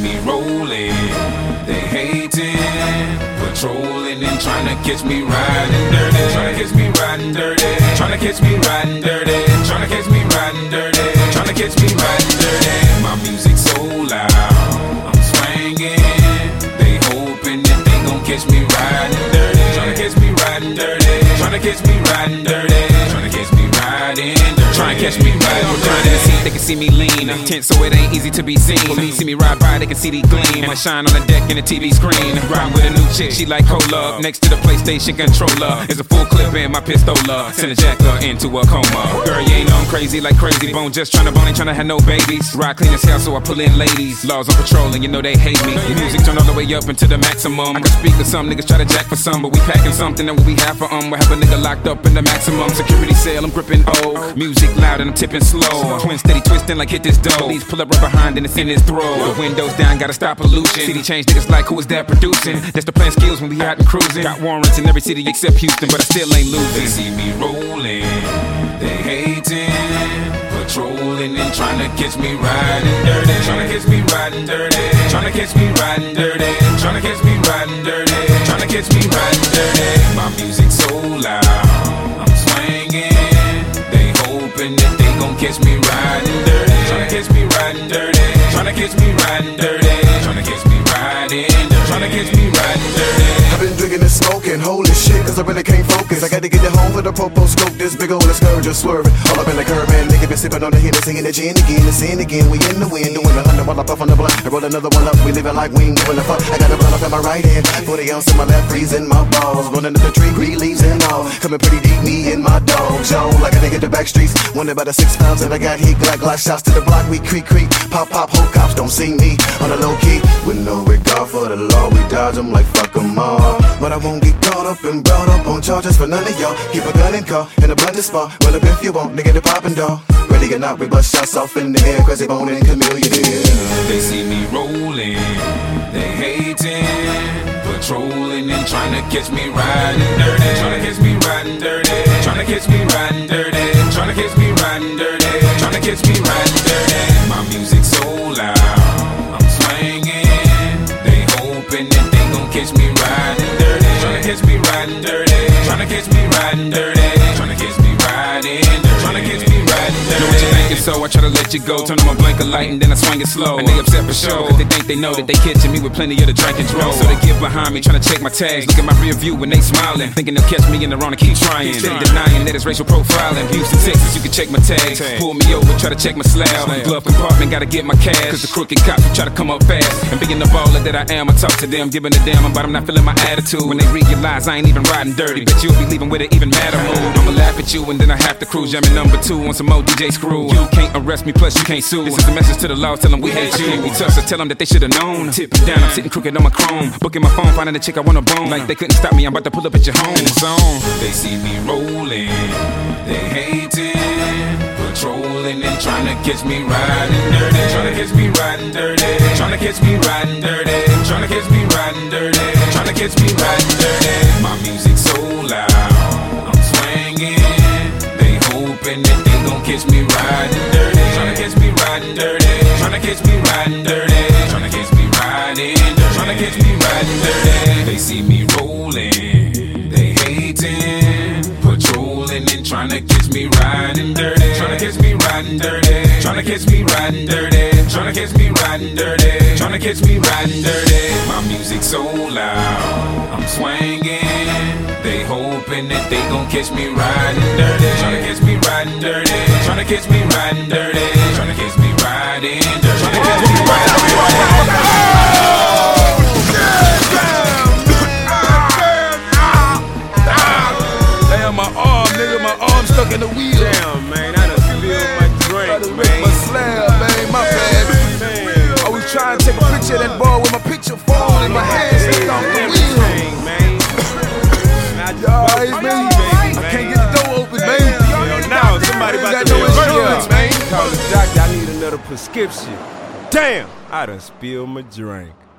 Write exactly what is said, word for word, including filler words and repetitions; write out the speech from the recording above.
me rolling, they hating, patrolling and trying to catch me riding dirty, trying to catch me riding dirty, trying to catch me riding dirty, trying to catch me riding dirty, trying to catch me riding dirty. My music so loud, I'm swinging, they hoping that they gon' catch me riding dirty, trying to catch me riding dirty, trying to catch me riding dirty, trying to catch me riding dirty. Trying to catch me riding dirty. In the seat, they can see me lean. Tense, so it ain't easy to be seen. Police see me ride by, they can see the gleam. I shine on the deck in the T V screen. Ride with a new chick, she like cola. Next to the PlayStation controller is a full clip in my pistola. Send a jacker into a coma. Girl, you ain't know I'm crazy like Crazy Bone. Just trying to bone, ain't trying to have no babies. Ride clean as hell, so I pull in ladies. Laws on patrol, and you know they hate me. Music turn all the way up into the maximum. I can speak to some niggas, try to jack for some, but we packing something that what we have for um. We have a nigga locked up in the maximum security cell. I'm gripping O. Music loud and I'm tipping slow. Twin steady twisting like hit this dough. Police pull up right behind and it's in his throat. The windows down, gotta stop pollution. City change niggas like who is that producing? That's the plan skills when we out and cruising. Got warrants in every city except Houston, but I still ain't losing. They see me rolling, they hating, patrolling and trying to catch me riding dirty, trying to catch me riding dirty, trying to catch me riding dirty, trying to catch me riding dirty, trying to catch me riding dirty. My music so loud, I'm swinging, they hoping that they gon' catch me riding dirty, tryna catch me riding dirty, tryna catch me riding dirty, tryna catch me riding dirty, tryna catch me riding dirty. I've been drinking and smoking, holy shit, cause I really can't focus. I got to get it home for the popo scope, this big old scourge just swerving. All up in the curb, man, nigga been sipping on the hit and singing the gin again, and sin again. We in the wind, doing a hundred while I puff on the blunt. I roll another one up, we living like we ain't giving a fuck. I got a run up in my right hand, forty ounce in my left, freezing my balls. Running up the tree, green leaves and all. Coming pretty deep, me and my dog, Joe. Like a nigga the back streets, wondering about the six pounds that I got here. Glock, glock shots to the block, we creak, creak. Pop, pop, whole cops don't see me on the low key. With no regard for the law, we dodge them like fuck them all. But I won't get caught up and brought up on charges for none of y'all. Keep a gun in car, in a blended spot. Well, up if you want, nigga, the poppin' dog. Ready or not, we bust shots off in the air, Crazy Bone and Chameleon. They see me rolling, they hating, patrolling and trying to catch me riding dirty, trying to catch me riding dirty, trying to catch me riding dirty, trying to catch me riding dirty, trying to catch me riding dirty. My music so loud, I'm swinging, they hoping that they gon' catch me riding dirty, trying to catch me riding dirty, trying to catch me riding dirty, trying to catch me riding dirty, trying to catch me riding dirty. Know what you thinking, so I try to let you go. Turn on my blinker light and then I swing it slow. And they upset for sure, cause they think they know that they catching me with plenty of the drink and drove. So they get behind me, trying to check my tags. Look at my rear view when they smiling, thinking they'll catch me in the wrong and keep trying. Steady denying that it's racial profiling. Houston, Texas, you can check my tags. Pull me over, try to check my slab. Glove compartment, gotta get my cash. Cause the crooked cops will try to come up fast. And being the baller that I am, I talk to them, giving a damn about them not feeling my attitude. When they realize I ain't even riding dirty, bet you'll be leaving with an even madder mood. I'ma laugh at you and then I have to cruise. Jamming number two on some more D J screw. You can't arrest me, plus you can't sue. This is a message to the law, tell them we hate you. We tough, so tell them that they should've known. Tipping down, I'm sitting crooked on my chrome. Booking my phone, finding a chick I wanna bone. Like they couldn't stop me, I'm about to pull up at your home. And it's on. They see me rolling, they hating, patrolling and trying to catch me riding dirty, trying to catch me riding dirty, trying to catch me riding dirty, trying to catch me riding dirty, trying to catch me riding dirty. My music so loud, I'm swinging, they hoping that they gon' catch me riding dirty, trying to catch me riding dirty, trying to catch me riding dirty, trying to catch me riding dirty, trying to catch me riding dirty. They see me rolling, they hating, patrolling and trying to catch me riding dirty, trying to catch me riding dirty, trying to catch me riding dirty, trying to catch me riding dirty, trying to catch me riding dirty. My music so loud, I'm swinging, they hoping that they gon' catch me riding dirty, trying to catch me riding dirty, trying to catch me riding dirty, trying to catch me riding dirty, trying to catch me riding dirty. Damn, my arm, nigga, my arm stuck in the wheel. Damn, man, I done spilled my drink, man. My slab, man, my bad. I was trying to take a picture of that ball with my picture phone in my hand, stuck off the wheel. Man, y'all, it's me. I can't get the door open, man. Yo, now somebody about to no insurance, man. Call the doctor, I need another prescription. Damn, I done spilled my drink.